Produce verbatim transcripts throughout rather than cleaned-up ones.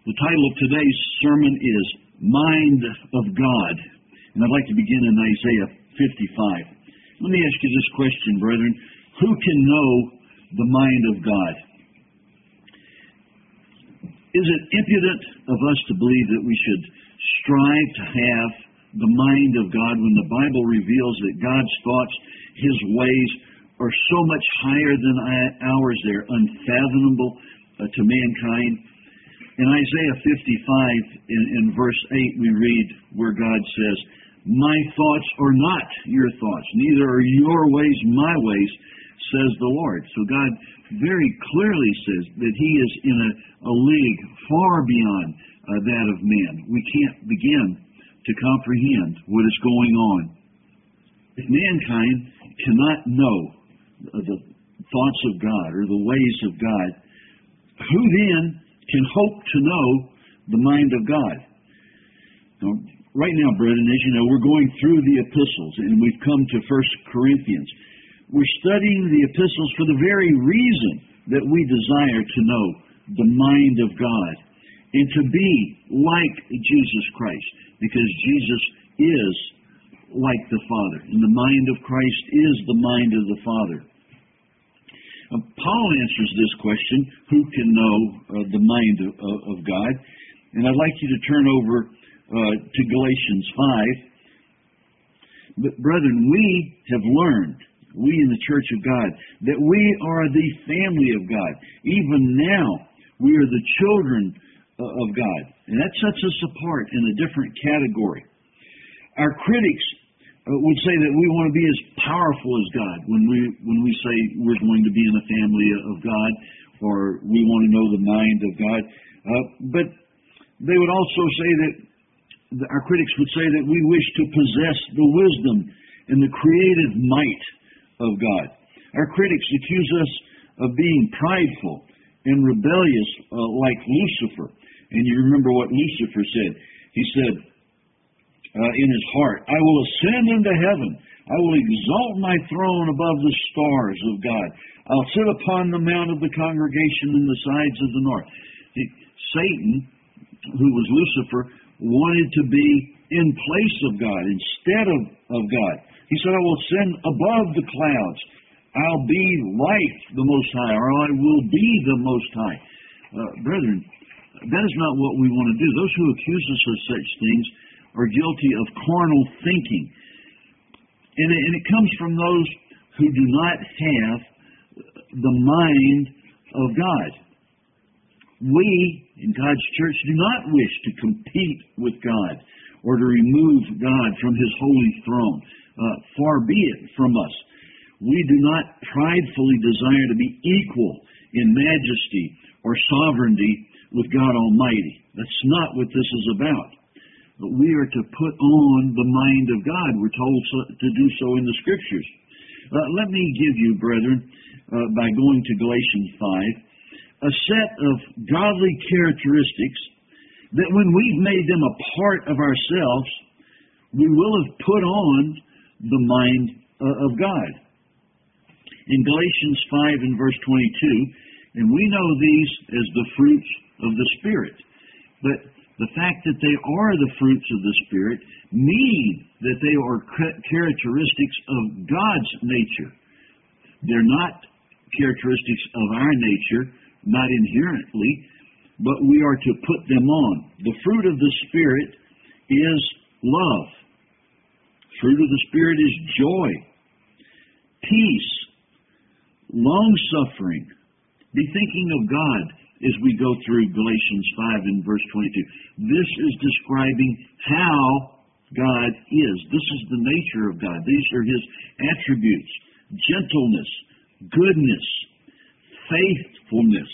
The title of today's sermon is Mind of God. And I'd like to begin in Isaiah fifty-five. Let me ask you this question, brethren. Who can know the mind of God? Is it impudent of us to believe that we should strive to have the mind of God when the Bible reveals that God's thoughts, His ways, are so much higher than ours? They're unfathomable uh, to mankind. In Isaiah fifty-five, in, in verse eight, we read where God says, "My thoughts are not your thoughts, neither are your ways my ways, says the Lord." So God very clearly says that He is in a, a league far beyond uh, that of man. We can't begin to comprehend what is going on. If mankind cannot know the thoughts of God or the ways of God, who then can hope to know the mind of God? Now, right now, brethren, as you know, we're going through the epistles, and we've come to First Corinthians. We're studying the epistles for the very reason that we desire to know the mind of God and to be like Jesus Christ, because Jesus is like the Father, and the mind of Christ is the mind of the Father. Uh, Paul answers this question, who can know uh, the mind of, of God? And I'd like you to turn over uh, to Galatians five. But brethren, we have learned, we in the Church of God, that we are the family of God. Even now, we are the children uh, of God. And that sets us apart in a different category. Our critics would say that we want to be as powerful as God when we when we say we're going to be in the family of God, or we want to know the mind of God. Uh, but they would also say that, our critics would say that we wish to possess the wisdom and the creative might of God. Our critics accuse us of being prideful and rebellious uh, like Lucifer. And you remember what Lucifer said. He said, Uh, in his heart, "I will ascend into heaven. I will exalt my throne above the stars of God. I'll sit upon the mount of the congregation in the sides of the north." See, Satan, who was Lucifer, wanted to be in place of God instead of, of God. He said, "I will ascend above the clouds. I'll be like the Most High, or I will be the Most High." Uh, brethren, that is not what we want to do. Those who accuse us of such things are guilty of carnal thinking. And it, and it comes from those who do not have the mind of God. We, in God's church, do not wish to compete with God or to remove God from His holy throne. Uh, far be it from us. We do not pridefully desire to be equal in majesty or sovereignty with God Almighty. That's not what this is about. But we are to put on the mind of God. We're told so, to do so in the Scriptures. Uh, let me give you, brethren, uh, by going to Galatians five, a set of godly characteristics that when we've made them a part of ourselves, we will have put on the mind uh, of God. In Galatians five and verse twenty-two, and we know these as the fruits of the Spirit, but the fact that they are the fruits of the Spirit mean that they are characteristics of God's nature. They're not characteristics of our nature, not inherently, but we are to put them on. The fruit of the Spirit is love. Fruit of the Spirit is joy, peace, long-suffering. Be thinking of God as we go through Galatians five and verse twenty-two. This is describing how God is. This is the nature of God. These are His attributes: gentleness, goodness, faithfulness,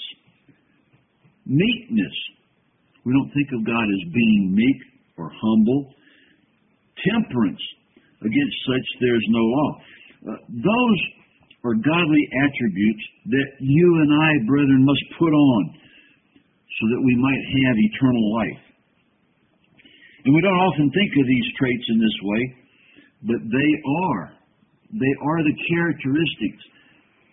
meekness. We don't think of God as being meek or humble. Temperance. Against such there is no law. Uh, those are godly attributes that you and I, brethren, must put on so that we might have eternal life. And we don't often think of these traits in this way, but they are. They are the characteristics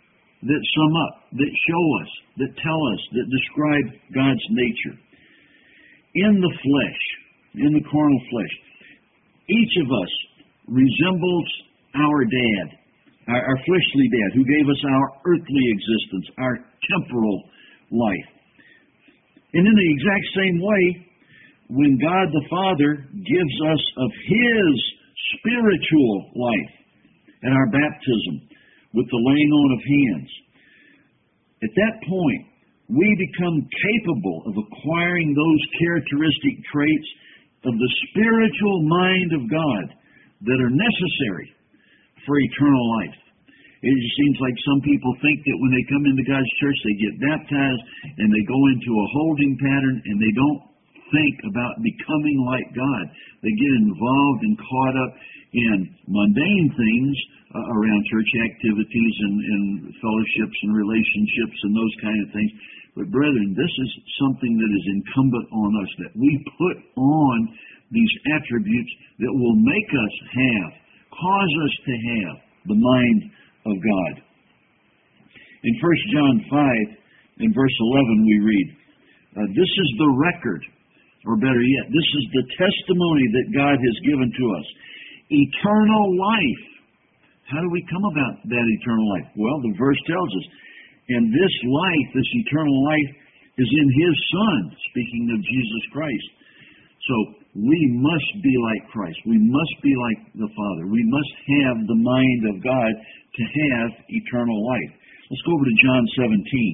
that sum up, that show us, that tell us, that describe God's nature. in the flesh, in the carnal flesh. Each of us resembles our dad, our, our fleshly dad, who gave us our earthly existence, our temporal life. And in the exact same way, when God the Father gives us of His spiritual life at our baptism with the laying on of hands, at that point, we become capable of acquiring those characteristic traits of the spiritual mind of God that are necessary for eternal life. It just seems like some people think that when they come into God's church, they get baptized and they go into a holding pattern and they don't think about becoming like God. They get involved and caught up in mundane things uh, around church activities and, and fellowships and relationships and those kind of things. But brethren, this is something that is incumbent on us, that we put on these attributes that will make us have, cause us to have the mind of God. In First John five, in verse eleven, we read, uh, this is the record, or better yet, this is the testimony that God has given to us. Eternal life. How do we come about that eternal life? Well, the verse tells us, and this life, this eternal life, is in His Son, speaking of Jesus Christ. So we must be like Christ. We must be like the Father. We must have the mind of God to have eternal life. Let's go over to John seventeen.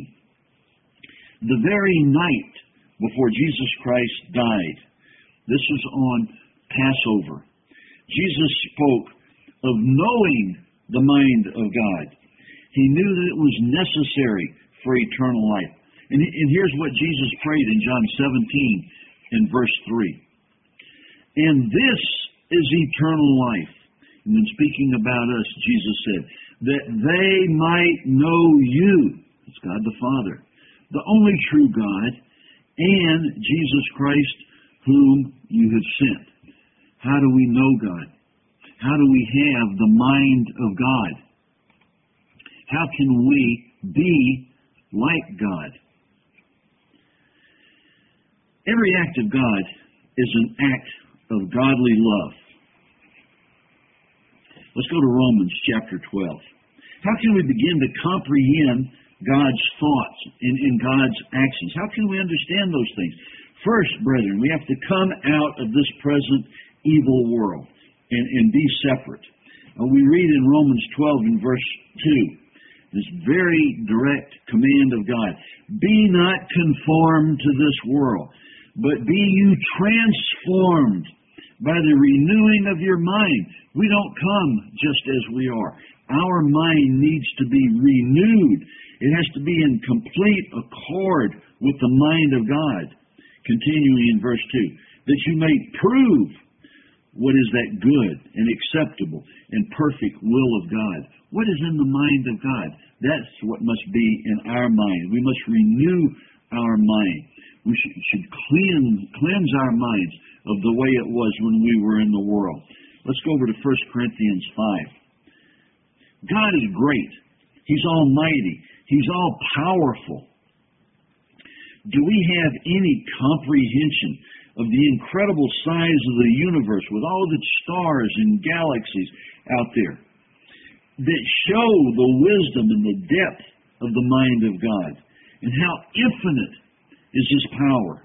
The very night before Jesus Christ died, this was on Passover, Jesus spoke of knowing the mind of God. He knew that it was necessary for eternal life. And, and here's what Jesus prayed in John seventeen in verse three. And this is eternal life. And then speaking about us, Jesus said, that they might know you, it's God the Father, the only true God, and Jesus Christ, whom you have sent. How do we know God? How do we have the mind of God? How can we be like God? Every act of God is an act of godly love. Let's go to Romans chapter twelve. How can we begin to comprehend God's thoughts and, and God's actions? How can we understand those things? First, brethren, we have to come out of this present evil world and, and be separate. Uh, we read in Romans twelve in verse two, this very direct command of God. Be not conformed to this world, but be you transformed by the renewing of your mind. We don't come just as we are. Our mind needs to be renewed. It has to be in complete accord with the mind of God. Continuing in verse two, that you may prove what is that good and acceptable and perfect will of God. What is in the mind of God? That's what must be in our mind. We must renew our mind. We should, should cleanse, cleanse our minds of the way it was when we were in the world. Let's go over to First Corinthians five. God is great. He's almighty. He's all powerful. Do we have any comprehension of the incredible size of the universe with all of its stars and galaxies out there that show the wisdom and the depth of the mind of God and how infinite is His power?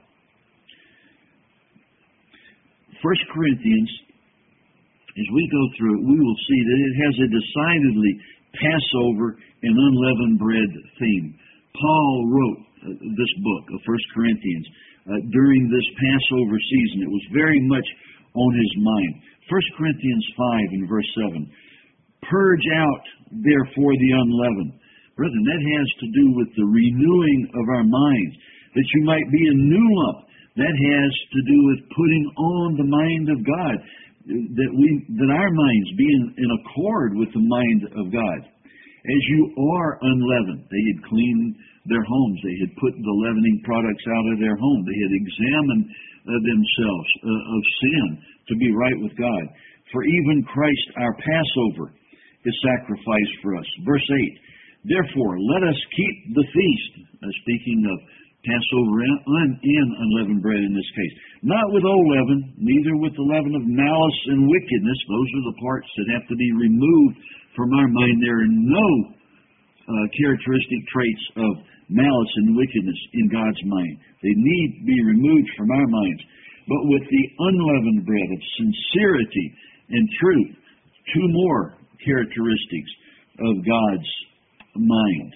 First Corinthians, as we go through it, we will see that it has a decidedly Passover and unleavened bread theme. Paul wrote uh, this book of First Corinthians uh, during this Passover season. It was very much on his mind. First Corinthians five and verse seven. Purge out, therefore, the unleavened. Brethren, that has to do with the renewing of our minds, that you might be a new lump. That has to do with putting on the mind of God, that we that our minds be in, in accord with the mind of God. As you are unleavened, they had cleaned their homes. They had put the leavening products out of their home. They had examined uh, themselves uh, of sin to be right with God. For even Christ, our Passover, is sacrificed for us. Verse eight, therefore, let us keep the feast, uh, speaking of Passover and, and unleavened bread in this case. Not with old leaven, neither with the leaven of malice and wickedness. Those are the parts that have to be removed from our mind. There are no uh, characteristic traits of malice and wickedness in God's mind. They need to be removed from our minds. But with the unleavened bread of sincerity and truth, two more characteristics of God's mind.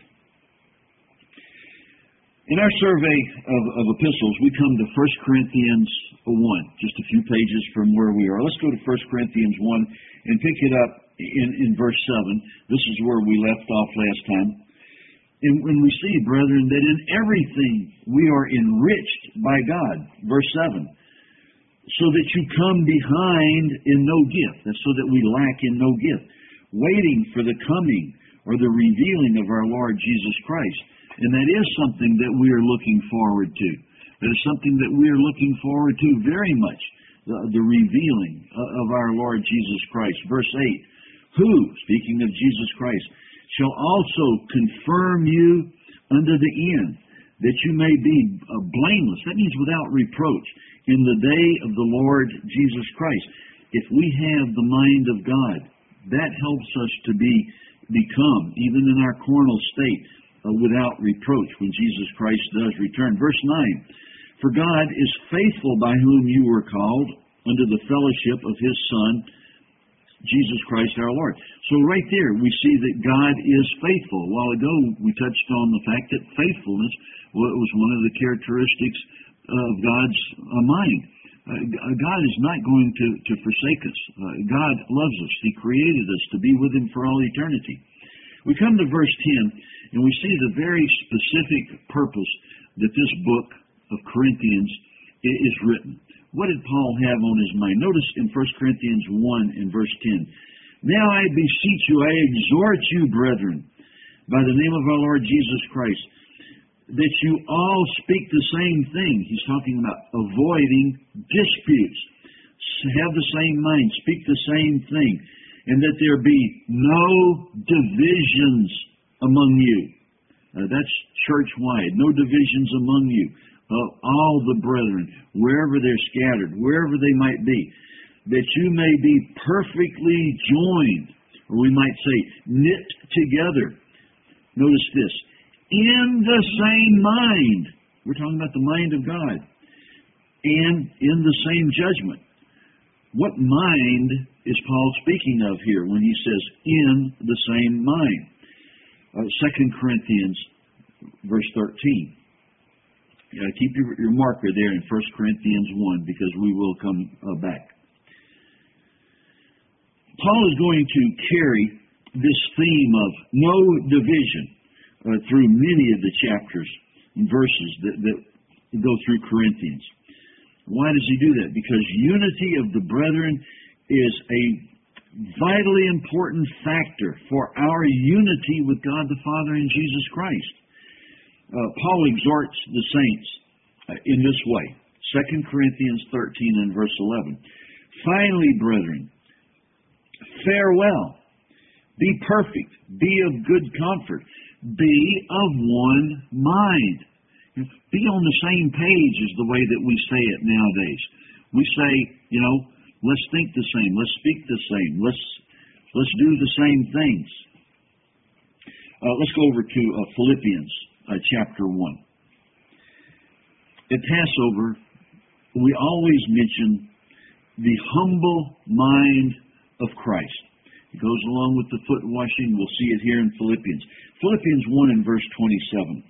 In our survey of, of epistles, we come to First Corinthians one, just a few pages from where we are. Let's go to First Corinthians one and pick it up in, in verse seven. This is where we left off last time. And when we see, brethren, that in everything we are enriched by God, verse seven, so that you come behind in no gift. That's so that we lack in no gift, waiting for the coming or the revealing of our Lord Jesus Christ. And that is something that we are looking forward to. That is something that we are looking forward to very much, the, the revealing of our Lord Jesus Christ. Verse eight, who, speaking of Jesus Christ, shall also confirm you unto the end, that you may be blameless. That means without reproach in the day of the Lord Jesus Christ. If we have the mind of God, that helps us to be become, even in our carnal state, Uh, without reproach when Jesus Christ does return. Verse nine, for God is faithful by whom you were called unto the fellowship of His Son, Jesus Christ our Lord. So right there we see that God is faithful. A while ago we touched on the fact that faithfulness was one of the characteristics of God's uh, mind. Uh, God is not going to, to forsake us. Uh, God loves us. He created us to be with Him for all eternity. We come to verse ten, and we see the very specific purpose that this book of Corinthians is written. What did Paul have on his mind? Notice in First Corinthians one and verse ten, now I beseech you, I exhort you, brethren, by the name of our Lord Jesus Christ, that you all speak the same thing. He's talking about avoiding disputes. Have the same mind, speak the same thing. And that there be no divisions among you. Uh, that's church-wide. No divisions among you. Of all the brethren, wherever they're scattered, wherever they might be. That you may be perfectly joined, or we might say knit together. Notice this. In the same mind. We're talking about the mind of God. And in the same judgment. What mind is Paul speaking of here when he says, in the same mind? Uh, Second Corinthians, verse thirteen. You know, keep your, your marker there in First Corinthians one, because we will come uh, back. Paul is going to carry this theme of no division uh, through many of the chapters and verses that, that go through Corinthians. Why does he do that? Because unity of the brethren is a vitally important factor for our unity with God the Father and Jesus Christ. Uh, Paul exhorts the saints uh, in this way. Second Corinthians thirteen and verse eleven. Finally, brethren, farewell. Be perfect. Be of good comfort. Be of one mind. Be on the same page is the way that we say it nowadays. We say, you know, let's think the same. Let's speak the same. Let's let's do the same things. Uh, let's go over to uh, Philippians uh, chapter one. At Passover, we always mention the humble mind of Christ. It goes along with the foot washing. We'll see it here in Philippians. Philippians one and verse twenty-seven.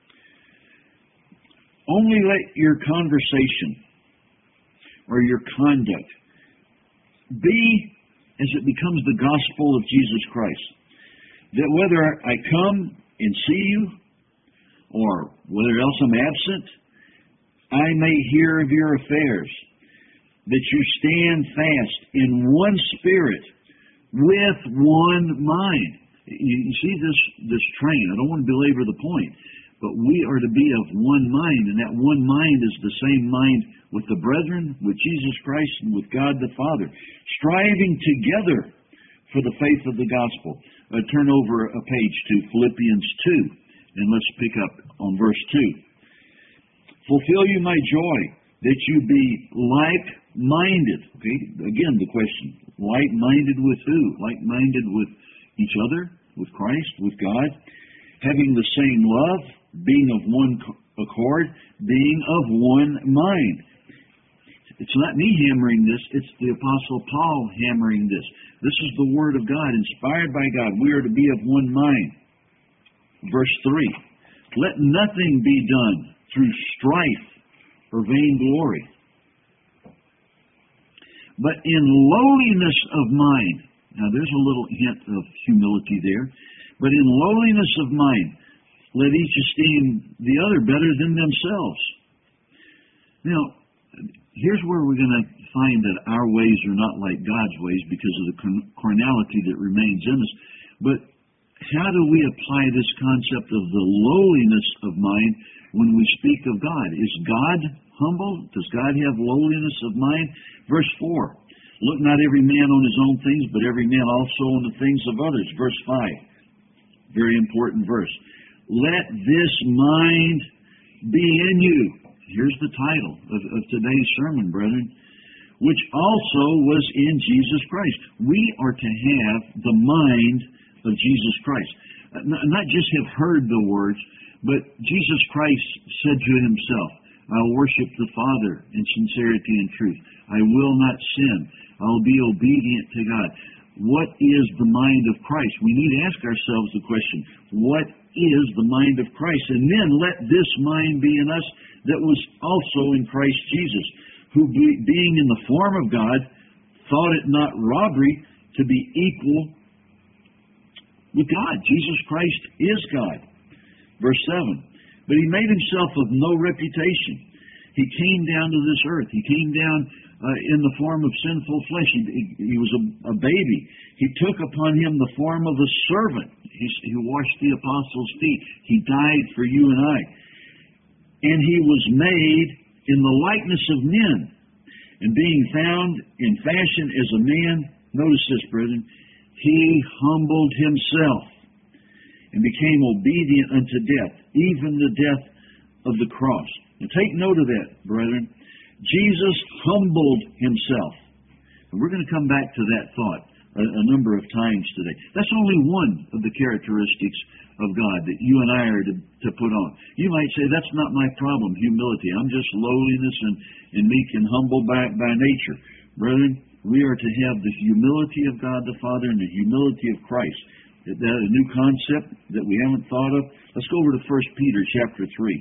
Only let your conversation or your conduct be as it becomes the gospel of Jesus Christ. That whether I come and see you, or whether else I'm absent, I may hear of your affairs, that you stand fast in one spirit, with one mind. You, you see this, this train. I don't want to belabor the point. But we are to be of one mind, and that one mind is the same mind with the brethren, with Jesus Christ, and with God the Father, striving together for the faith of the gospel. Uh, turn over a page to Philippians two, and let's pick up on verse two. fulfill you my joy, that you be like-minded. Okay, again, the question, like-minded with who? Like-minded with each other, with Christ, with God, having the same love, being of one accord, being of one mind. It's not me hammering this, it's the Apostle Paul hammering this. This is the Word of God, inspired by God. We are to be of one mind. Verse three, let nothing be done through strife or vainglory, but in lowliness of mind. Now there's a little hint of humility there. But in lowliness of mind, let each esteem the other better than themselves. Now, here's where we're going to find that our ways are not like God's ways because of the carnality that remains in us. But how do we apply this concept of the lowliness of mind when we speak of God? Is God humble? Does God have lowliness of mind? Verse four, look not every man on his own things, but every man also on the things of others. Verse five, very important verse. Let this mind be in you. Here's the title of, of today's sermon, brethren, which also was in Jesus Christ. We are to have the mind of Jesus Christ. Not just have heard the words, but Jesus Christ said to himself, I'll worship the Father in sincerity and truth. I will not sin. I'll be obedient to God. What is the mind of Christ? We need to ask ourselves the question, what is the mind of Christ? And then let this mind be in us that was also in Christ Jesus, who being in the form of God, thought it not robbery to be equal with God. Jesus Christ is God. Verse seven, but he made himself of no reputation. He came down to this earth. He came down uh, in the form of sinful flesh. He, he, he was a, a baby. He took upon him the form of a servant. He, he washed the apostles' feet. He died for you and I. And he was made in the likeness of men. And being found in fashion as a man, notice this, brethren, he humbled himself and became obedient unto death, even the death of the cross. Now take note of that, brethren. Jesus humbled himself. And we're going to come back to that thought a, a number of times today. That's only one of the characteristics of God that you and I are to, to put on. You might say, that's not my problem, humility. I'm just lowliness and, and meek and humble by, by nature. Brethren, we are to have the humility of God the Father and the humility of Christ. Is that a new concept that we haven't thought of? Let's go over to First Peter chapter three.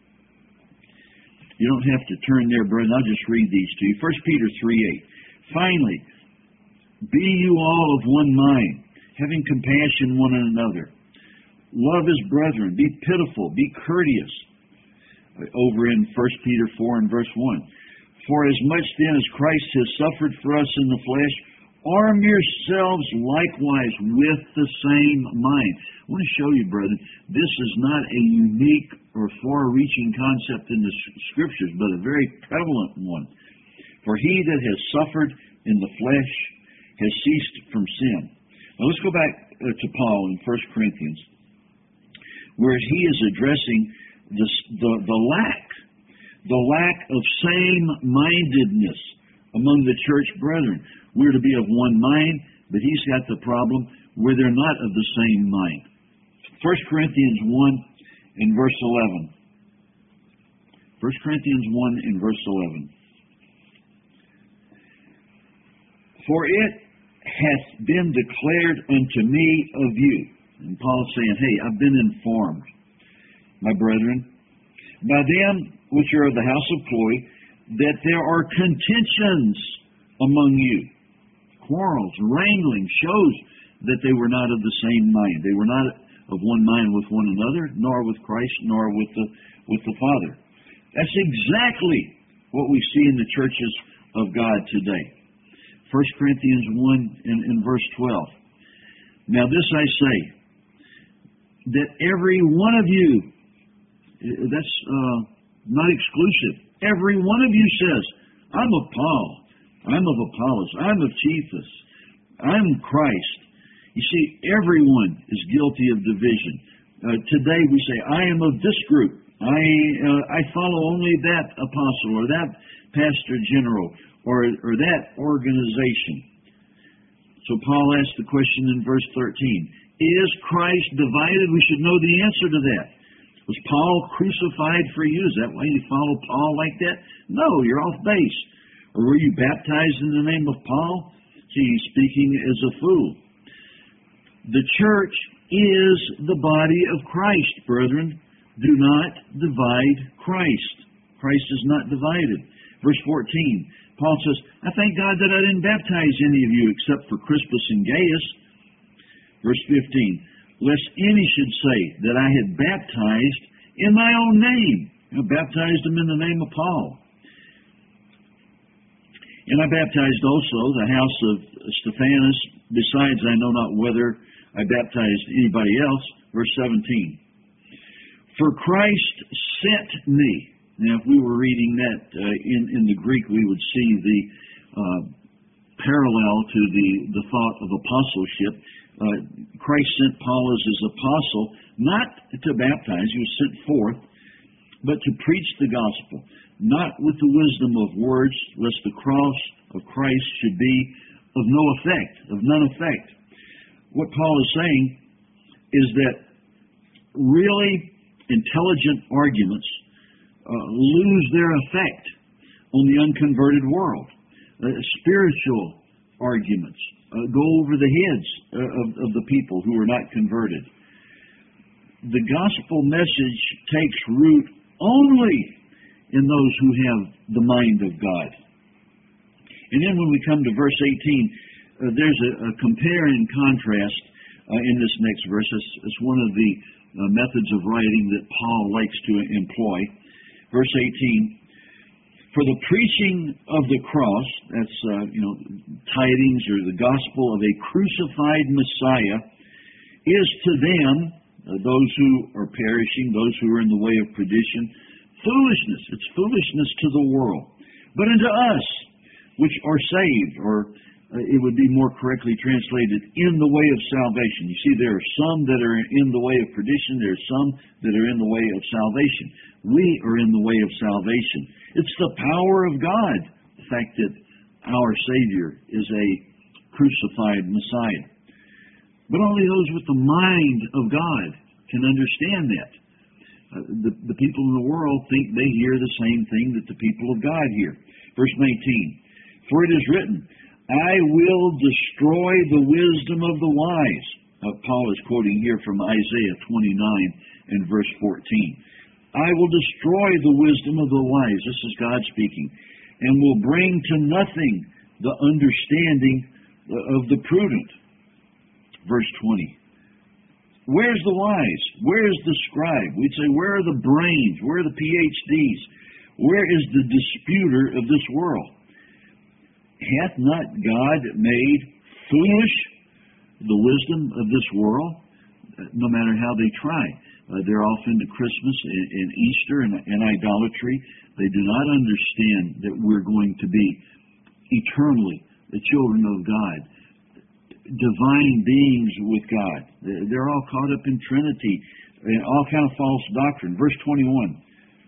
You don't have to turn there, brethren. I'll just read these to you. First Peter three eight. Finally, be you all of one mind, having compassion one on another. Love as brethren. Be pitiful. Be courteous. Over in First Peter four and verse one. For as much then as Christ has suffered for us in the flesh, arm yourselves likewise with the same mind. I want to show you, brethren, this is not a unique or far-reaching concept in the Scriptures, but a very prevalent one. For he that has suffered in the flesh has ceased from sin. Now let's go back uh, to Paul in First Corinthians, where he is addressing the, the, the lack, the lack of same-mindedness among the church brethren. We're to be of one mind, but he's got the problem where they're not of the same mind. First Corinthians one in verse eleven. First Corinthians one in verse eleven. For it hath been declared unto me of you. And Paul's saying, hey, I've been informed, my brethren, by them which are of the house of Chloe, that there are contentions among you. Quarrels, wrangling, shows that they were not of the same mind. They were not of one mind with one another, nor with Christ, nor with the with the Father. That's exactly what we see in the churches of God today. First Corinthians one in, in verse twelve. Now this I say, that every one of you, that's uh, not exclusive, every one of you says, I'm of Paul, I'm of Apollos, I'm of Cephas, I'm Christ. You see, everyone is guilty of division. Uh, today we say, I am of this group, I uh, I follow only that apostle or that pastor general or or that organization. So Paul asked the question in verse thirteen, is Christ divided? We should know the answer to that. Was Paul crucified for you? Is that why you follow Paul like that? No, you're off base. Or were you baptized in the name of Paul? See, he's speaking as a fool. The church is the body of Christ, brethren. Do not divide Christ. Christ is not divided. Verse fourteen, Paul says, I thank God that I didn't baptize any of you except for Crispus and Gaius. Verse fifteen, lest any should say that I had baptized in my own name. I baptized them in the name of Paul. And I baptized also the house of Stephanas. Besides, I know not whether I baptized anybody else. Verse seventeen, for Christ sent me. Now, if we were reading that uh, in, in the Greek, we would see the uh, parallel to the, the thought of apostleship. Uh, Christ sent Paul as his apostle, not to baptize, he was sent forth, but to preach the gospel, not with the wisdom of words, lest the cross of Christ should be of no effect, of none effect. What Paul is saying is that really intelligent arguments uh, lose their effect on the unconverted world. Uh, spiritual arguments uh, go over the heads uh, of, of the people who are not converted. The gospel message takes root only in those who have the mind of God. And then when we come to verse eighteen, uh, there's a, a compare and contrast uh, in this next verse. It's, it's one of the uh, methods of writing that Paul likes to employ. Verse eighteen, for the preaching of the cross, that's, uh, you know, tidings or the gospel of a crucified Messiah, is to them, uh, those who are perishing, those who are in the way of perdition, foolishness. It's foolishness to the world. But unto us, which are saved, or uh, it would be more correctly translated, in the way of salvation. You see, there are some that are in the way of perdition. There are some that are in the way of salvation. We are in the way of salvation. It's the power of God, the fact that our Savior is a crucified Messiah. But only those with the mind of God can understand that. Uh, the, the people in the world think they hear the same thing that the people of God hear. Verse nineteen, for it is written, I will destroy the wisdom of the wise. Uh, Paul is quoting here from Isaiah twenty-nine and verse fourteen. I will destroy the wisdom of the wise. This is God speaking. And will bring to nothing the understanding of the prudent. Verse twenty. Where's the wise? Where's the scribe? We'd say, where are the brains? Where are the P H Ds? Where is the disputer of this world? Hath not God made foolish the wisdom of this world? No matter how they try. Uh, they're off into Christmas and, and Easter and, and idolatry. They do not understand that we're going to be eternally the children of God, divine beings with God. They're all caught up in Trinity and all kind of false doctrine. Verse twenty-one.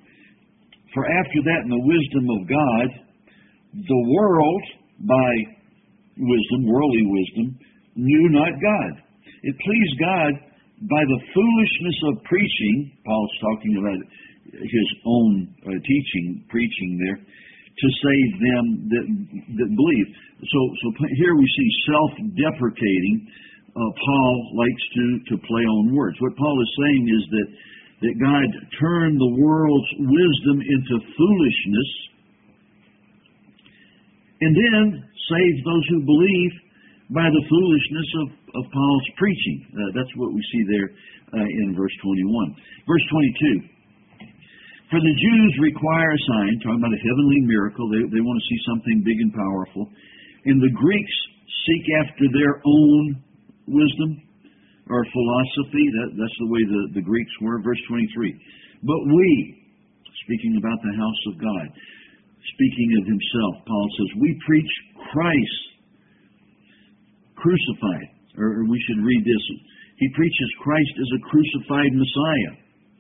For after that, in the wisdom of God, the world, by wisdom, worldly wisdom, knew not God. It pleased God by the foolishness of preaching, Paul's talking about his own uh, teaching, preaching there, to save them that, that believe. So, so here we see self-deprecating. Uh, Paul likes to, to play on words. What Paul is saying is that, that God turned the world's wisdom into foolishness and then saved those who believe by the foolishness of, of Paul's preaching. Uh, that's what we see there uh, in verse twenty-one. Verse twenty-two. For the Jews require a sign, talking about a heavenly miracle. They, they want to see something big and powerful. And the Greeks seek after their own wisdom or philosophy. That, that's the way the, the Greeks were. Verse twenty-three. But we, speaking about the house of God, speaking of himself, Paul says, we preach Christ crucified. Or, or we should read this. He preaches Christ as a crucified Messiah.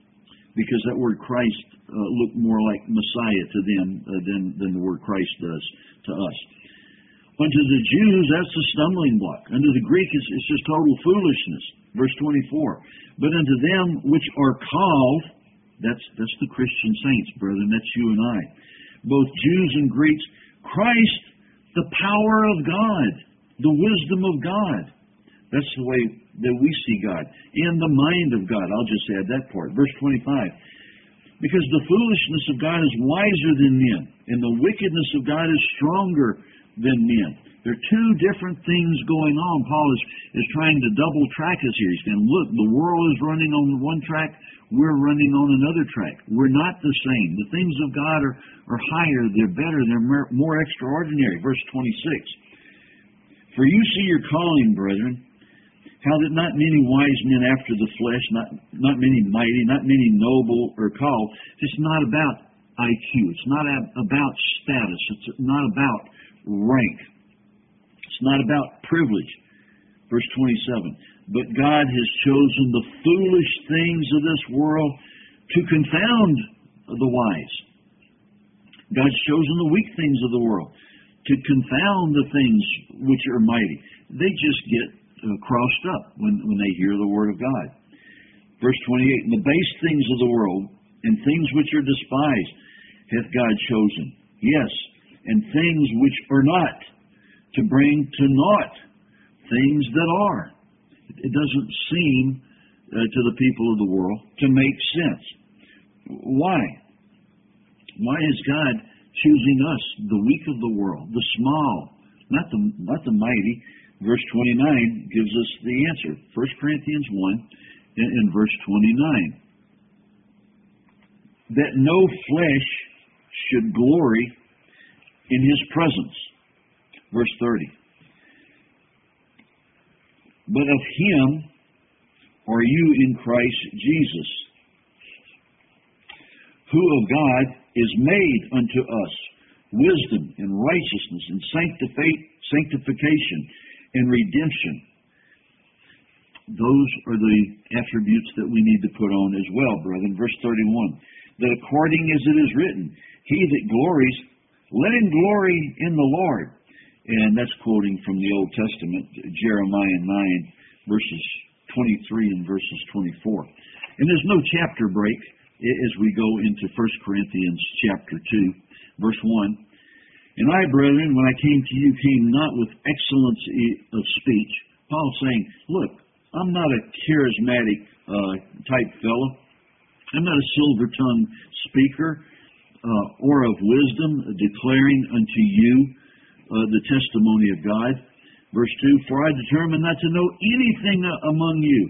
because that word Christ uh, looked more like Messiah to them uh, than, than the word Christ does to us. Unto the Jews, that's a stumbling block. Unto the Greek, it's, it's just total foolishness. Verse twenty-four. But unto them which are called, that's, that's the Christian saints, brethren, that's you and I, both Jews and Greeks, Christ, the power of God, the wisdom of God. That's the way that we see God. In the mind of God. I'll just add that part. Verse twenty-five. Because the foolishness of God is wiser than men, and the wickedness of God is stronger than men. There are two different things going on. Paul is, is trying to double track us here. He's saying, look, the world is running on one track, we're running on another track. We're not the same. The things of God are, are higher, they're better, they're more, more extraordinary. Verse twenty-six. For you see your calling, brethren, how that not many wise men after the flesh, not, not many mighty, not many noble or called. It's not about I Q. It's not about status. It's not about rank. It's not about privilege. Verse twenty-seven. But God has chosen the foolish things of this world to confound the wise. God's chosen the weak things of the world to confound the things which are mighty. They just get uh, crossed up when, when they hear the word of God. Verse twenty-eight. And the base things of the world and things which are despised hath God chosen. Yes, and things which are not, to bring to naught things that are. It doesn't seem uh, to the people of the world to make sense. Why? Why is God choosing us, the weak of the world, the small, not the not the mighty? Verse twenty-nine gives us the answer. First Corinthians one and, and verse twenty-nine. That no flesh should glory in his presence. Verse thirty. But of him are you in Christ Jesus, who of God is made unto us wisdom and righteousness and sanctification and redemption. Those are the attributes that we need to put on as well, brethren. Verse thirty-one. That according as it is written, he that glories, let him glory in the Lord. And that's quoting from the Old Testament, Jeremiah nine, verses twenty-three and verses twenty-four. And there's no chapter break as we go into First Corinthians chapter two, verse one. And I, brethren, when I came to you, came not with excellency of speech. Paul's saying, look, I'm not a charismatic uh, type fellow. I'm not a silver-tongued speaker uh, or of wisdom, declaring unto you Uh, the testimony of God. Verse two, for I determined not to know anything among you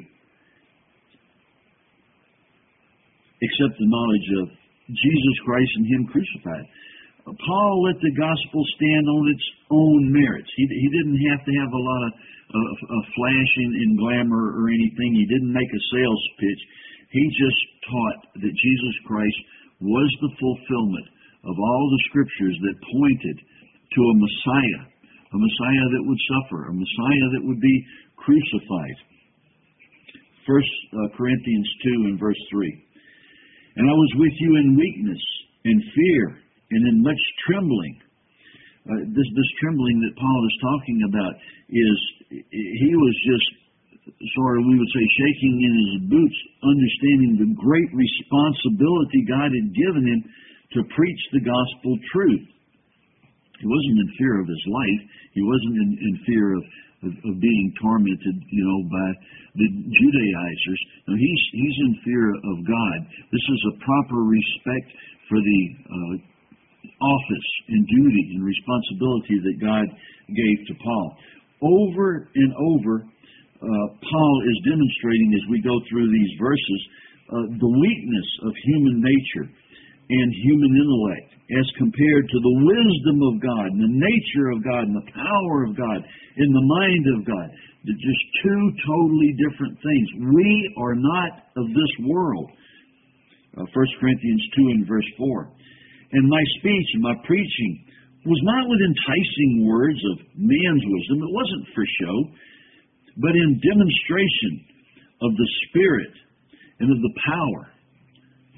except the knowledge of Jesus Christ and him crucified. Uh, Paul let the gospel stand on its own merits. He, he didn't have to have a lot of, of, of flashing and glamour or anything. He didn't make a sales pitch. He just taught that Jesus Christ was the fulfillment of all the scriptures that pointed to a Messiah, a Messiah that would suffer, a Messiah that would be crucified. First uh, Corinthians two and verse three. And I was with you in weakness, in fear, and in much trembling. Uh, this, this trembling that Paul is talking about is, he was just sort of, we would say, shaking in his boots, understanding the great responsibility God had given him to preach the gospel truth. He wasn't in fear of his life. He wasn't in, in fear of, of, of being tormented, you know, by the Judaizers. No, he's he's in fear of God. This is a proper respect for the uh, office and duty and responsibility that God gave to Paul. Over and over, uh, Paul is demonstrating as we go through these verses uh, the weakness of human nature and human intellect as compared to the wisdom of God and the nature of God and the power of God and the mind of God. They're just two totally different things. We are not of this world. Uh, First Corinthians two and verse four. And my speech and my preaching was not with enticing words of man's wisdom. It wasn't for show, but in demonstration of the Spirit and of the power.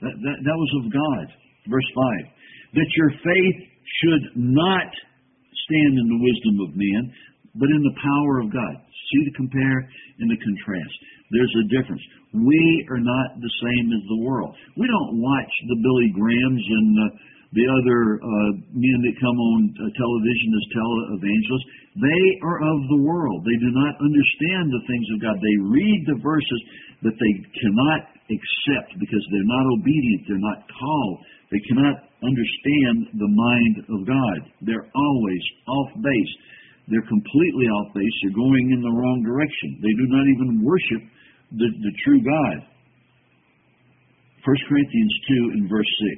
That, that, that was of God. Verse five. That your faith should not stand in the wisdom of men, but in the power of God. See the compare and the contrast. There's a difference. We are not the same as the world. We don't watch the Billy Grahams and uh, the other uh, men that come on uh, television as televangelists. They are of the world. They do not understand the things of God. They read the verses, but they cannot accept because they're not obedient. They're not called. They cannot understand the mind of God. They're always off base. They're completely off base. They're going in the wrong direction. They do not even worship the, the true God. First Corinthians two and verse six.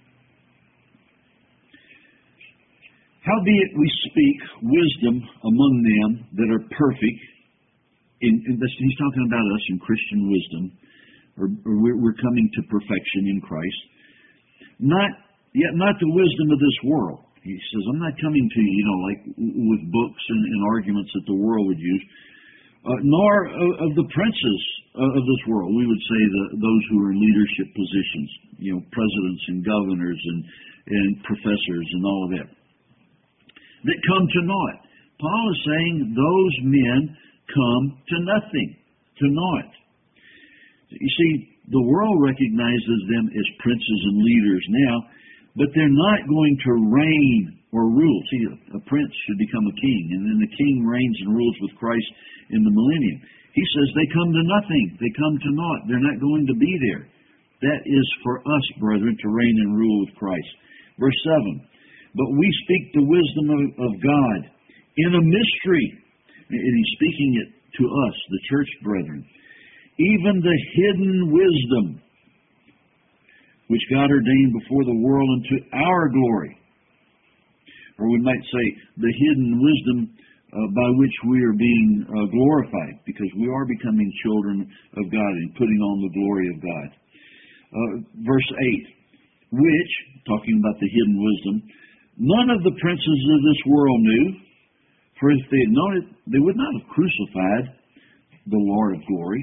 Howbeit we speak wisdom among them that are perfect. In, in this, he's talking about us in Christian wisdom, or, or we're, we're coming to perfection in Christ. Not yet, not the wisdom of this world. He says, I'm not coming to you, you know, like with books and, and arguments that the world would use, uh, nor of, of the princes of, of this world. We would say the, those who are in leadership positions, you know, presidents and governors and, and professors and all of that, that come to naught. Paul is saying those men come to nothing, to naught. You see, the world recognizes them as princes and leaders now, but they're not going to reign or rule. See, a prince should become a king, and then the king reigns and rules with Christ in the millennium. He says they come to nothing. They come to naught. They're not going to be there. That is for us, brethren, to reign and rule with Christ. Verse seven. But we speak the wisdom of, of God in a mystery. And he's speaking it to us, the church brethren. Even the hidden wisdom which God ordained before the world unto our glory. Or we might say, the hidden wisdom uh, by which we are being uh, glorified, because we are becoming children of God and putting on the glory of God. Uh, verse eight, which, talking about the hidden wisdom, none of the princes of this world knew, for if they had known it, they would not have crucified the Lord of glory.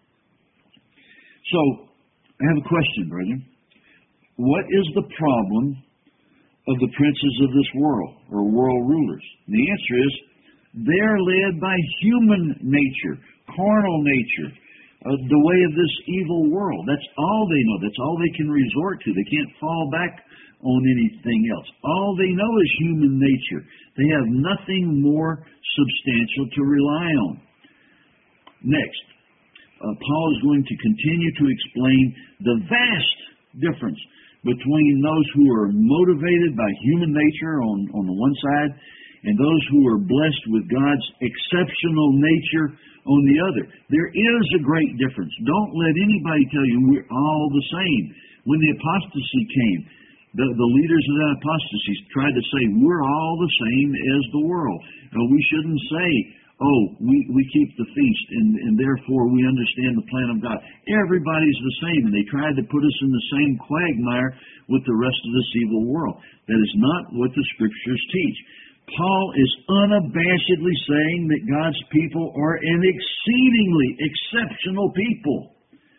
So, I have a question, brethren. What is the problem of the princes of this world, or world rulers? And the answer is, they're led by human nature, carnal nature, uh, the way of this evil world. That's all they know. That's all they can resort to. They can't fall back on anything else. All they know is human nature. They have nothing more substantial to rely on. Next, uh, Paul is going to continue to explain the vast difference between those who are motivated by human nature on, on the one side and those who are blessed with God's exceptional nature on the other. There is a great difference. Don't let anybody tell you we're all the same. When the apostasy came, the, the leaders of that apostasy tried to say we're all the same as the world. No, we shouldn't say, oh, we, we keep the feast and, and therefore we understand the plan of God. Everybody's the same, and they tried to put us in the same quagmire with the rest of this evil world. That is not what the Scriptures teach. Paul is unabashedly saying that God's people are an exceedingly exceptional people.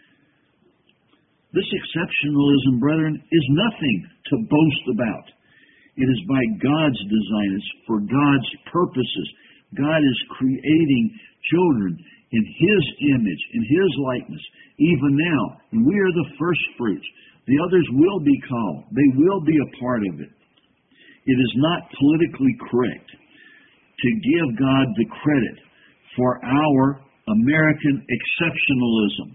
This exceptionalism, brethren, is nothing to boast about. It is by God's design. It's for God's purposes. God is creating children in His image, in His likeness, even now. And we are the first fruits. The others will be called. They will be a part of it. It is not politically correct to give God the credit for our American exceptionalism.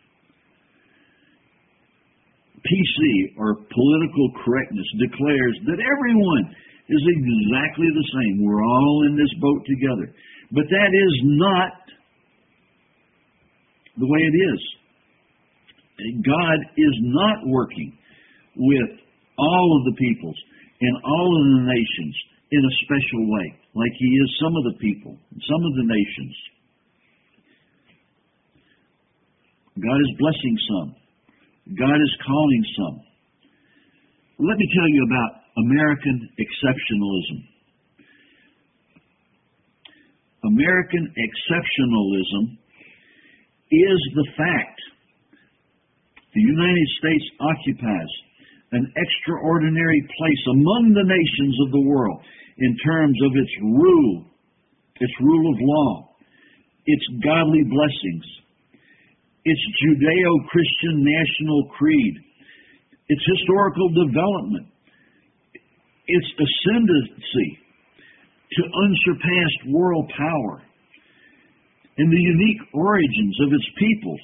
P C, or political correctness, declares that everyone is exactly the same. We're all in this boat together. But that is not the way it is. God is not working with all of the peoples and all of the nations in a special way, like He is some of the people, some of the nations. God is blessing some. God is calling some. Let me tell you about American exceptionalism. American exceptionalism is the fact, The United States occupies an extraordinary place among the nations of the world in terms of its rule, its rule of law, its godly blessings, its Judeo-Christian national creed, its historical development, its ascendancy to unsurpassed world power, and the unique origins of its peoples.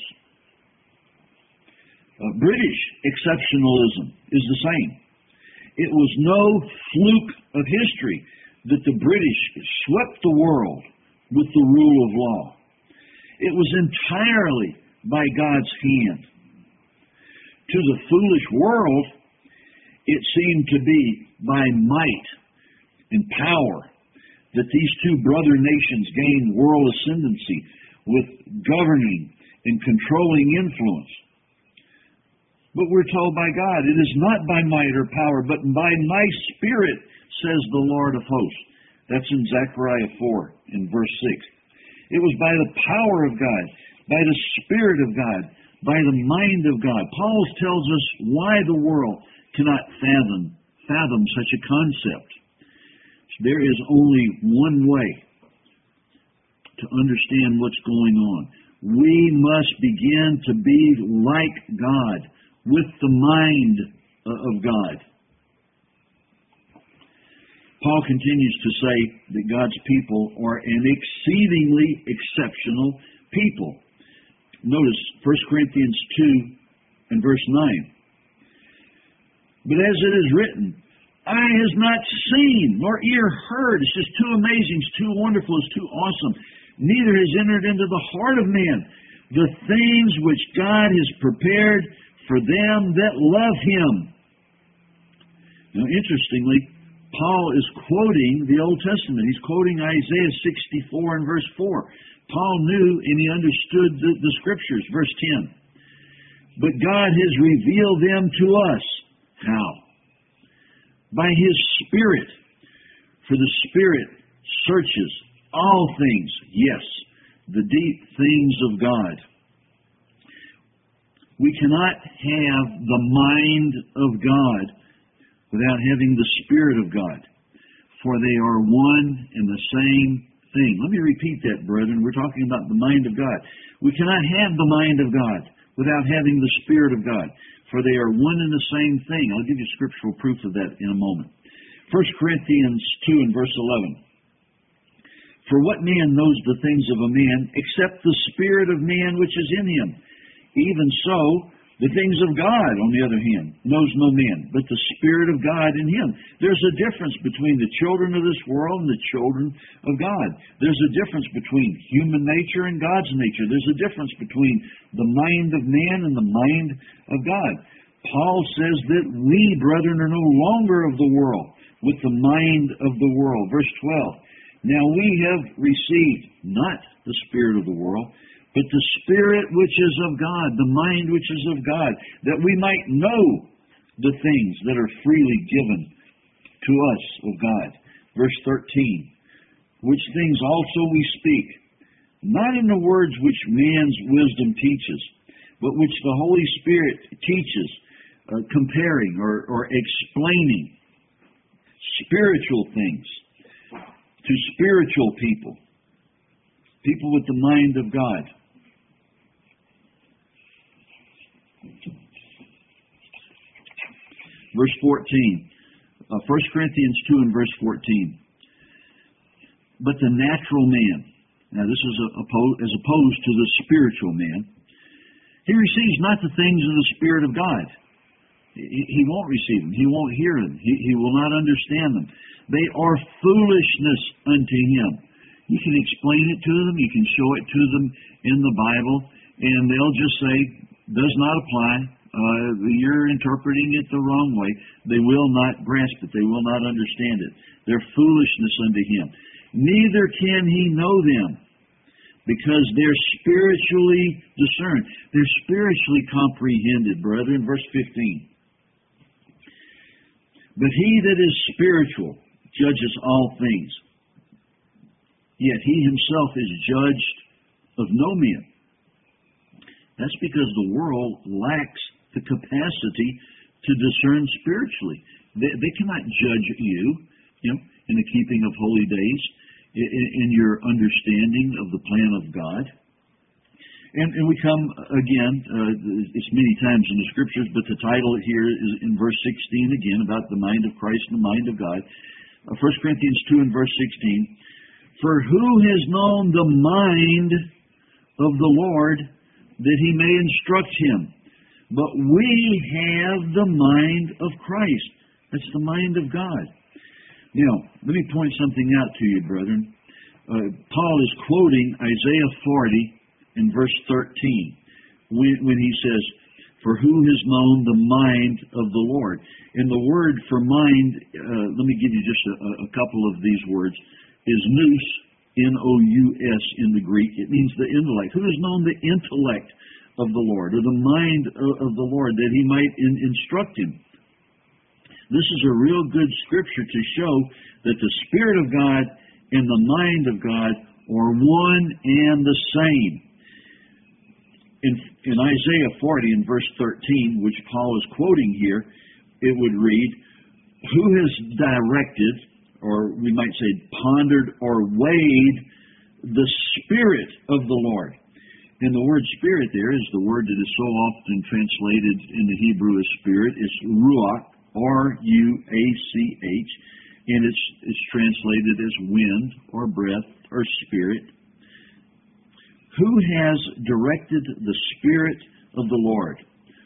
Uh, British exceptionalism is the same. It was no fluke of history that the British swept the world with the rule of law. It was entirely by God's hand. To the foolish world, it seemed to be by might and power that these two brother nations gained world ascendancy with governing and controlling influence. But we're told by God, it is not by might or power, but by my Spirit, says the Lord of hosts. That's in Zechariah four, in verse six. It was by the power of God, by the Spirit of God, by the mind of God. Paul tells us why the world cannot fathom, fathom such a concept. There is only one way to understand what's going on. We must begin to be like God, with the mind of God. Paul continues to say that God's people are an exceedingly exceptional people. Notice First Corinthians two and verse nine. But as it is written, eye has not seen, nor ear heard. It's just too amazing, it's too wonderful, it's too awesome. Neither has entered into the heart of man the things which God has prepared for them that love Him. Now, interestingly, Paul is quoting the Old Testament. He's quoting Isaiah sixty-four and verse four. Paul knew and he understood the, the Scriptures. Verse ten. But God has revealed them to us. How? By His Spirit. For the Spirit searches all things, yes, the deep things of God. We cannot have the mind of God without having the Spirit of God, for they are one and the same thing. Let me repeat that, brethren. We're talking about the mind of God. We cannot have the mind of God without having the Spirit of God, for they are one and the same thing. I'll give you scriptural proof of that in a moment. First Corinthians two and verse eleven. For what man knows the things of a man except the spirit of man which is in him? Even so, the things of God, on the other hand, knows no man, but the Spirit of God in him. There's a difference between the children of this world and the children of God. There's a difference between human nature and God's nature. There's a difference between the mind of man and the mind of God. Paul says that we, brethren, are no longer of the world, with the mind of the world. Verse twelve. Now we have received not the spirit of the world, but the Spirit which is of God, the mind which is of God, that we might know the things that are freely given to us of God. Verse thirteen, which things also we speak, not in the words which man's wisdom teaches, but which the Holy Spirit teaches, uh, comparing or, or explaining spiritual things to spiritual people, people with the mind of God. Verse fourteen, uh, First Corinthians two and verse fourteen. But the natural man, now this is a, as opposed to the spiritual man, he receives not the things of the Spirit of God. He, he won't receive them. He won't hear them. He, he will not understand them. They are foolishness unto him. You can explain it to them. You can show it to them in the Bible, and they'll just say, does not apply. Uh, you're interpreting it the wrong way. They will not grasp it. They will not understand it. They're foolishness unto him. Neither can he know them, because they're spiritually discerned. They're spiritually comprehended, brethren. Verse fifteen. But he that is spiritual judges all things, yet he himself is judged of no man. That's because the world lacks the capacity to discern spiritually. They, they cannot judge you, you know, in the keeping of holy days, in, in your understanding of the plan of God. And, and we come, again, uh, it's many times in the Scriptures, but the title here is in verse sixteen, again, about the mind of Christ and the mind of God. Uh, First Corinthians two and verse sixteen. For who has known the mind of the Lord that he may instruct him? But we have the mind of Christ. That's the mind of God. Now, let me point something out to you, brethren. Uh, Paul is quoting Isaiah forty in verse thirteen, when, when he says, for who has known the mind of the Lord? And the word for mind, uh, let me give you just a, a couple of these words, is nous, N O U S in the Greek. It means the intellect. Who has known the intellect of the Lord, or the mind of, of the Lord, that he might in, instruct him? This is a real good scripture to show that the Spirit of God and the mind of God are one and the same. In, in Isaiah forty, in verse thirteen, which Paul is quoting here, it would read, who has directed, or we might say pondered or weighed, the Spirit of the Lord? And the word Spirit there is the word that is so often translated in the Hebrew as Spirit. It's Ruach, R U A C H, and it's, it's translated as wind or breath or spirit. Who has directed the Spirit of the Lord,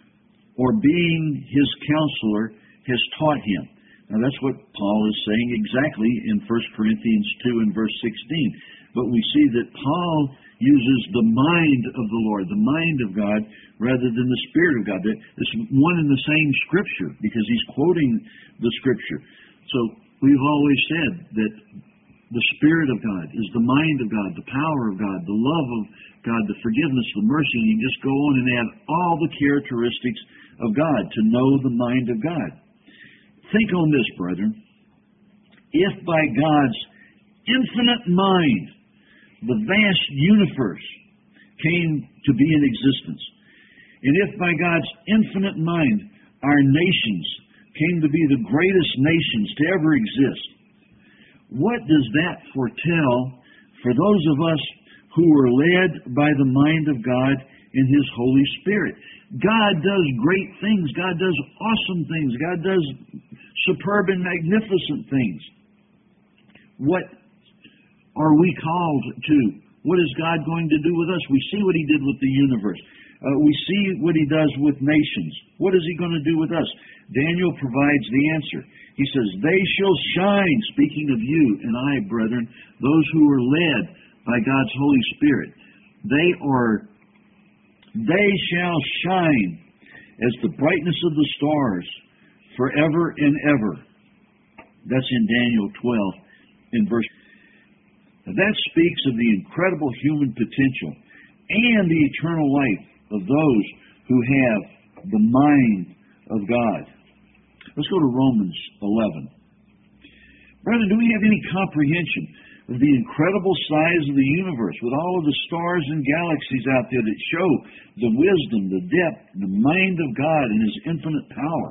or being his counselor, has taught him? Now that's what Paul is saying exactly in First Corinthians two and verse sixteen. But we see that Paul uses the mind of the Lord, the mind of God, rather than the Spirit of God. It's one and the same Scripture, because he's quoting the Scripture. So we've always said that the Spirit of God is the mind of God, the power of God, the love of God, the forgiveness, the mercy, and you can just go on and add all the characteristics of God to know the mind of God. Think on this, brethren. If by God's infinite mind the vast universe came to be in existence, and if by God's infinite mind our nations came to be the greatest nations to ever exist, what does that foretell for those of us who are led by the mind of God in His Holy Spirit? God does great things. God does awesome things. God does superb and magnificent things. What are we called to? What is God going to do with us? We see what He did with the universe. Uh, we see what He does with nations. What is He going to do with us? Daniel provides the answer. He says, they shall shine, speaking of you and I, brethren, those who are led by God's Holy Spirit. They are, they shall shine as the brightness of the stars forever and ever. That's in Daniel twelve, in verse. Now that speaks of the incredible human potential and the eternal life of those who have the mind of God. Let's go to Romans eleven. Brethren, do we have any comprehension of the incredible size of the universe, with all of the stars and galaxies out there that show the wisdom, the depth, the mind of God and His infinite power?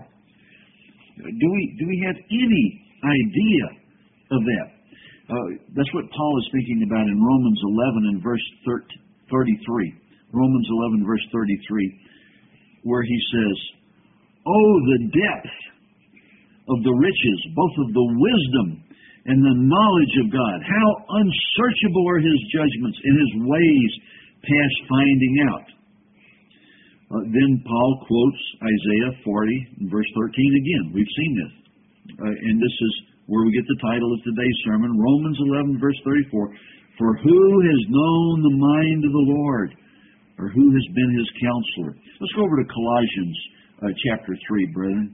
Do we, do we have any idea of that? Uh, that's what Paul is speaking about in Romans eleven and verse thirty-three. Romans eleven, verse thirty-three, where he says, oh, the depth of the riches, both of the wisdom and the knowledge of God. How unsearchable are His judgments and His ways past finding out. Uh, then Paul quotes Isaiah forty, verse thirteen again. We've seen this. Uh, and this is where we get the title of today's sermon, Romans eleven, verse thirty-four. For who has known the mind of the Lord, or who has been His counselor? Let's go over to Colossians uh, chapter three, brethren.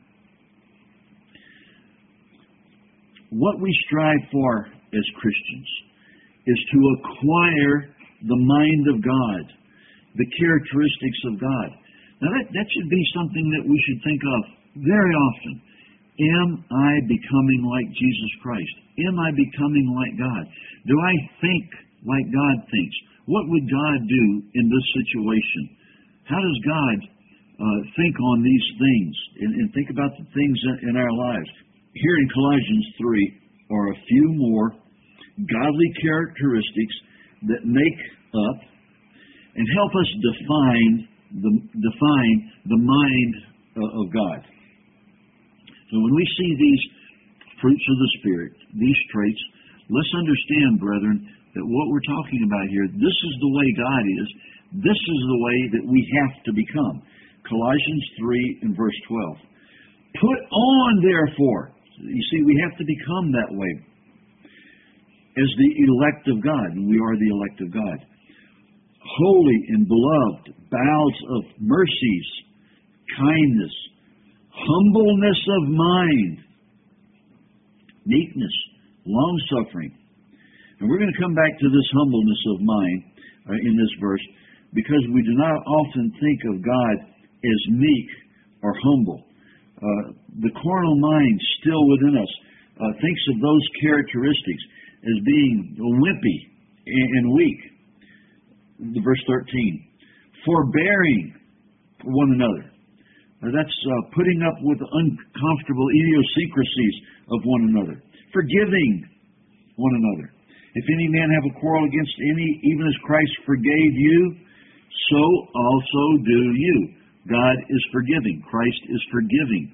What we strive for as Christians is to acquire the mind of God, the characteristics of God. Now that, that should be something that we should think of very often. Am I becoming like Jesus Christ? Am I becoming like God? Do I think like God thinks? What would God do in this situation? How does God uh, think on these things and, and think about the things in, in our lives. Here in Colossians three are a few more godly characteristics that make up and help us define the, define the mind uh, of God. So when we see these fruits of the Spirit, these traits, let's understand, brethren, that what we're talking about here, this is the way God is. This is the way that we have to become. Colossians three and verse twelve. Put on, therefore. You see, we have to become that way as the elect of God, and we are the elect of God. Holy and beloved, bowels of mercies, kindness, humbleness of mind, meekness, long-suffering. And we're going to come back to this humbleness of mind uh, in this verse, because we do not often think of God as meek or humble. Uh, the carnal mind still within us uh, thinks of those characteristics as being wimpy and, and weak. The verse thirteen, forbearing one another. Uh, that's uh, putting up with uncomfortable idiosyncrasies of one another. Forgiving one another. If any man have a quarrel against any, even as Christ forgave you, so also do you. God is forgiving. Christ is forgiving.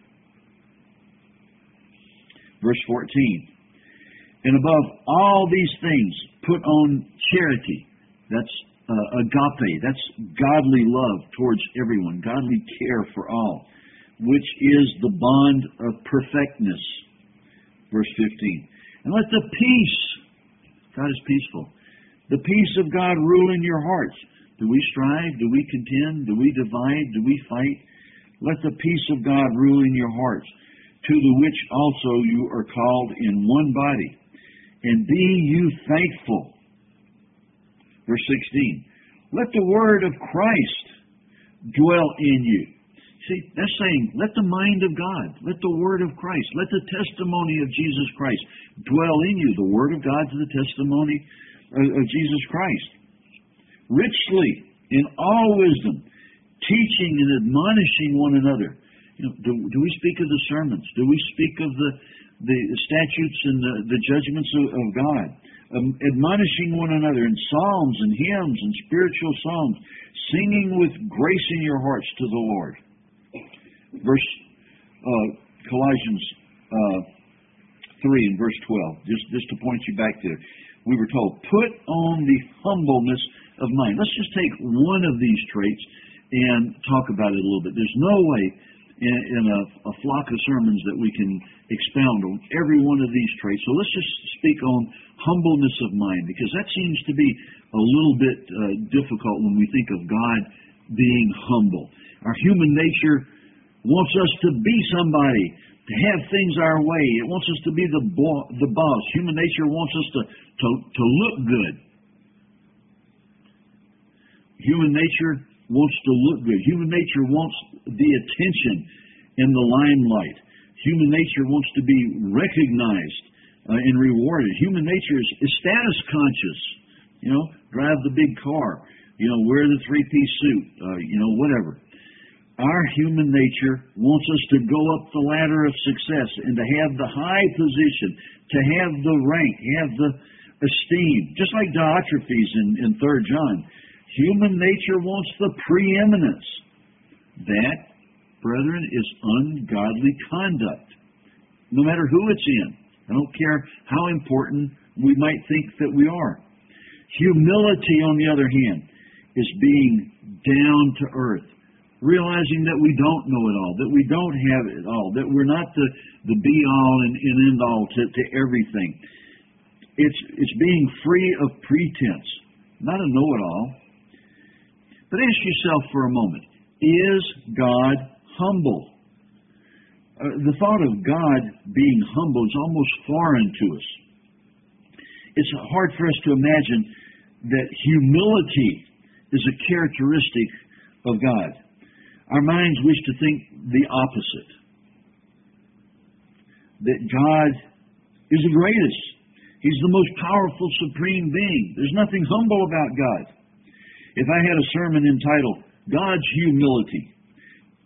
Verse fourteen. And above all these things, put on charity. That's uh, agape. That's godly love towards everyone. Godly care for all, which is the bond of perfectness. Verse fifteen. And let the peace, God is peaceful, the peace of God rule in your hearts. Do we strive? Do we contend? Do we divide? Do we fight? Let the peace of God rule in your hearts, to the which also you are called in one body. And be you thankful. Verse sixteen. Let the word of Christ dwell in you. See, that's saying, let the mind of God, let the word of Christ, let the testimony of Jesus Christ dwell in you. The word of God is the testimony of Jesus Christ. Richly, in all wisdom, teaching and admonishing one another. You know, do, do we speak of the sermons? Do we speak of the, the statutes and the, the judgments of, of God? Um, admonishing one another in psalms and hymns and spiritual songs, singing with grace in your hearts to the Lord. Verse uh, Colossians uh, three and verse twelve, just, just to point you back there. We were told, put on the humbleness of mind. Let's just take one of these traits and talk about it a little bit. There's no way in, in a, a flock of sermons that we can expound on every one of these traits. So let's just speak on humbleness of mind, because that seems to be a little bit uh, difficult when we think of God being humble. Our human nature wants us to be somebody, to have things our way. It wants us to be the, bo- the boss. Human nature wants us to, to, to look good. Human nature wants to look good. Human nature wants the attention and the limelight. Human nature wants to be recognized uh, and rewarded. Human nature is, is status conscious. You know, drive the big car. You know, wear the three-piece suit. Uh, you know, whatever. Our human nature wants us to go up the ladder of success and to have the high position, to have the rank, have the esteem. Just like Diotrephes in, in Third John. Human nature wants the preeminence. That, brethren, is ungodly conduct. No matter who it's in. I don't care how important we might think that we are. Humility, on the other hand, is being down to earth. Realizing that we don't know it all, that we don't have it all, that we're not the, the be-all and, and end-all to, to everything. It's, it's being free of pretense, not a know-it-all. But ask yourself for a moment, is God humble? Uh, the thought of God being humble is almost foreign to us. It's hard for us to imagine that humility is a characteristic of God. Our minds wish to think the opposite. That God is the greatest. He's the most powerful, supreme being. There's nothing humble about God. If I had a sermon entitled, God's Humility,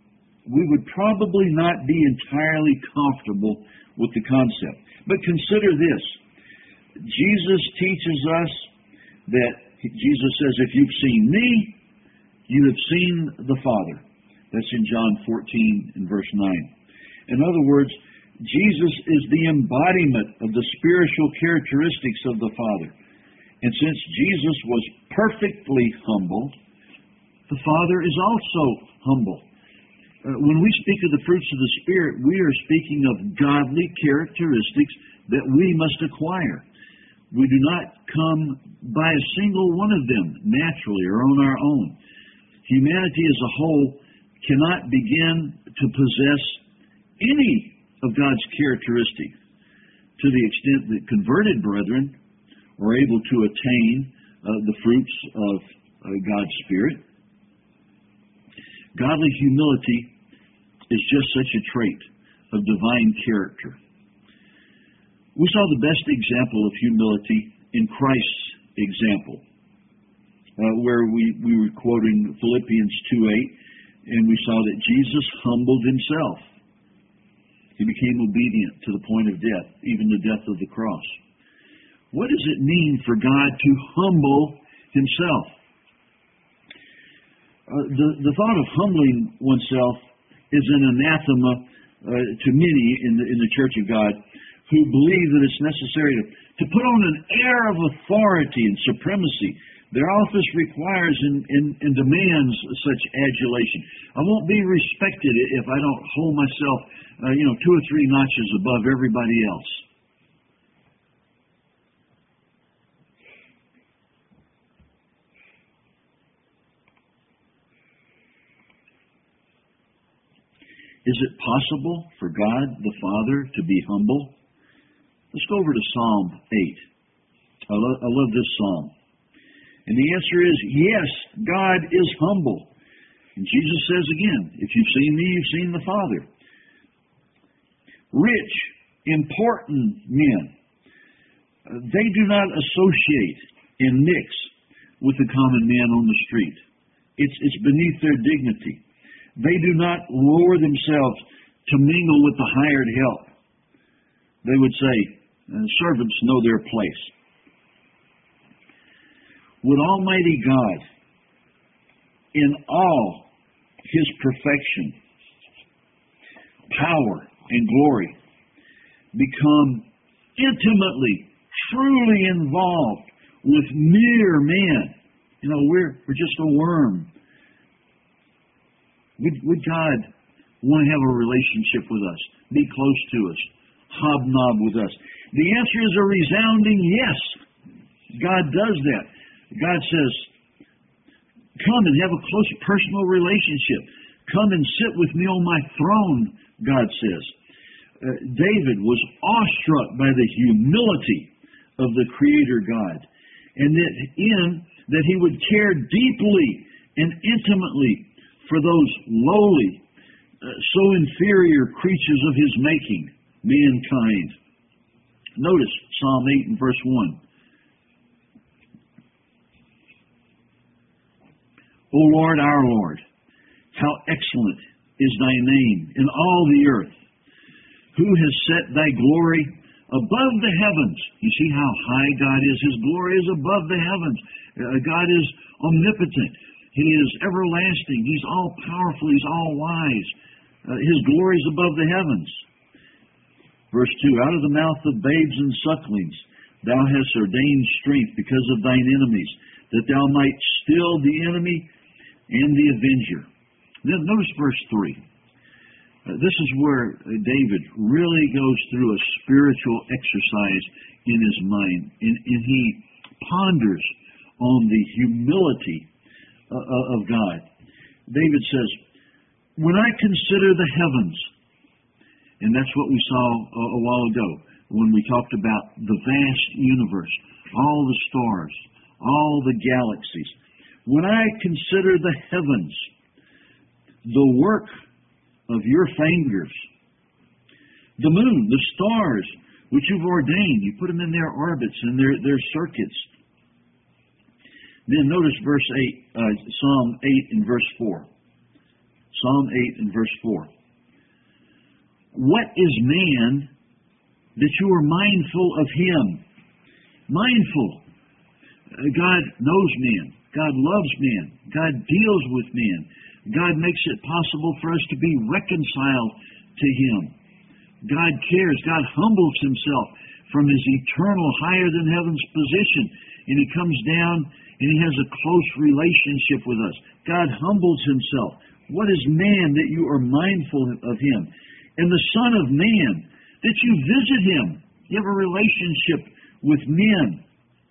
we would probably not be entirely comfortable with the concept. But consider this. Jesus teaches us that, Jesus says, if you've seen me, you have seen the Father. That's in John fourteen and verse nine. In other words, Jesus is the embodiment of the spiritual characteristics of the Father. And since Jesus was perfectly humble, the Father is also humble. Uh, when we speak of the fruits of the Spirit, we are speaking of godly characteristics that we must acquire. We do not come by a single one of them naturally or on our own. Humanity as a whole cannot begin to possess any of God's characteristics to the extent that converted brethren are able to attain uh, the fruits of uh, God's Spirit. Godly humility is just such a trait of divine character. We saw the best example of humility in Christ's example, uh, where we, we were quoting Philippians two eight, and we saw that Jesus humbled himself. He became obedient to the point of death, even the death of the cross. What does it mean for God to humble himself? Uh, the, the thought of humbling oneself is an anathema uh, to many in the, in the Church of God who believe that it's necessary to, to put on an air of authority and supremacy. Their office requires and, and, and demands such adulation. I won't be respected if I don't hold myself, uh, you know, two or three notches above everybody else. Is it possible for God the Father to be humble? Let's go over to Psalm eight. I, lo- I love this psalm. And the answer is yes, God is humble. And Jesus says again, if you've seen me, you've seen the Father. Rich, important men, uh, they do not associate and mix with the common man on the street. It's, it's beneath their dignity. They do not lower themselves to mingle with the hired help. They would say, servants know their place. Would Almighty God, in all His perfection, power, and glory, become intimately, truly involved with mere man? You know, we're, we're just a worm. Would, would God want to have a relationship with us, be close to us, hobnob with us? The answer is a resounding yes. God does that. God says, come and have a close personal relationship. Come and sit with me on my throne, God says. Uh, David was awestruck by the humility of the Creator God, and that in that he would care deeply and intimately for those lowly, uh, so inferior creatures of his making, mankind. Notice Psalm eight and verse one. O Lord, our Lord, how excellent is thy name in all the earth. Who has set thy glory above the heavens? You see how high God is. His glory is above the heavens. Uh, God is omnipotent. He is everlasting. He's all powerful. He's all wise. Uh, his glory is above the heavens. Verse two, out of the mouth of babes and sucklings thou hast ordained strength because of thine enemies, that thou might still the enemy and the avenger. Then notice verse three. Uh, this is where uh, David really goes through a spiritual exercise in his mind, and, and he ponders on the humility uh, of God. David says, when I consider the heavens, and that's what we saw a, a while ago when we talked about the vast universe, all the stars, all the galaxies. When I consider the heavens, the work of your fingers, the moon, the stars, which you've ordained, you put them in their orbits and their, their circuits. Then notice verse eight, uh, Psalm eight and verse four. Psalm eight and verse four. What is man that you are mindful of him? Mindful. God knows man. God loves man. God deals with man. God makes it possible for us to be reconciled to him. God cares. God humbles himself from his eternal, higher than heaven's position. And he comes down and he has a close relationship with us. God humbles himself. What is man that you are mindful of him? And the Son of Man, that you visit him. You have a relationship with men.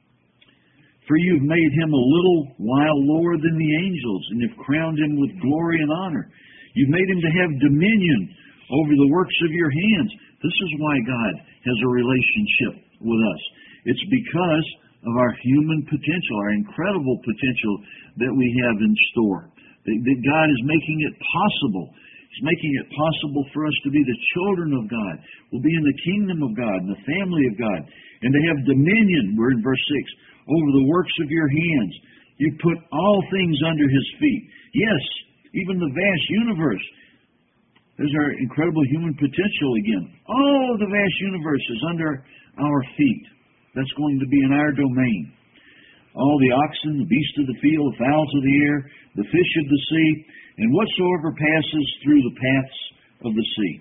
For you've made him a little while lower than the angels, and have crowned him with glory and honor. You've made him to have dominion over the works of your hands. This is why God has a relationship with us. It's because of our human potential, our incredible potential that we have in store. That, that God is making it possible. He's making it possible for us to be the children of God. We'll be in the kingdom of God, in the family of God, and to have dominion, we're in verse six, over the works of your hands. You put all things under his feet. Yes, even the vast universe. There's our incredible human potential again. All the vast universe is under our feet. That's going to be in our domain. All the oxen, the beasts of the field, the fowls of the air, the fish of the sea, and whatsoever passes through the paths of the sea.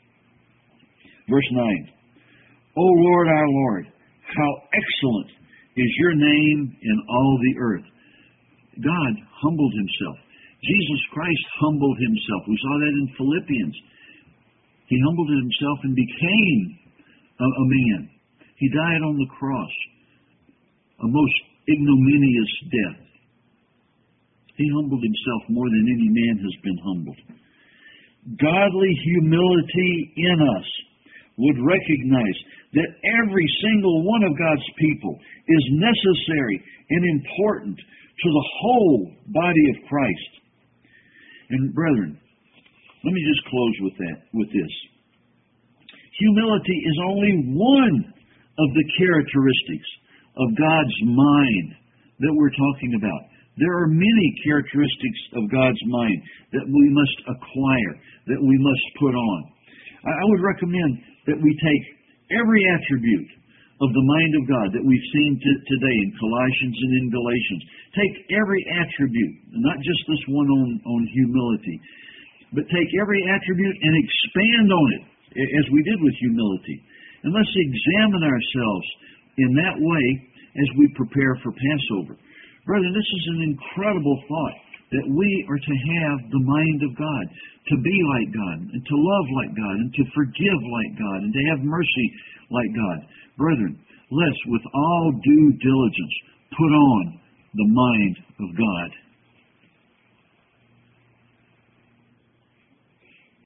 Verse nine. O Lord, our Lord, how excellent is your name in all the earth. God humbled himself. Jesus Christ humbled himself. We saw that in Philippians. He humbled himself and became a, a man. He died on the cross, a most ignominious death. He humbled himself more than any man has been humbled. Godly humility in us would recognize that every single one of God's people is necessary and important to the whole body of Christ. And brethren, let me just close with that, with this. Humility is only one of the characteristics of God's mind that we're talking about. There are many characteristics of God's mind that we must acquire, that we must put on. I would recommend that we take every attribute of the mind of God that we've seen t- today in Colossians and in Galatians. Take every attribute, not just this one on, on humility, but take every attribute and expand on it, as we did with humility. And let's examine ourselves in that way as we prepare for Passover. Brother, this is an incredible thought, that we are to have the mind of God, to be like God, and to love like God, and to forgive like God, and to have mercy like God. Brethren, let's, with all due diligence, put on the mind of God.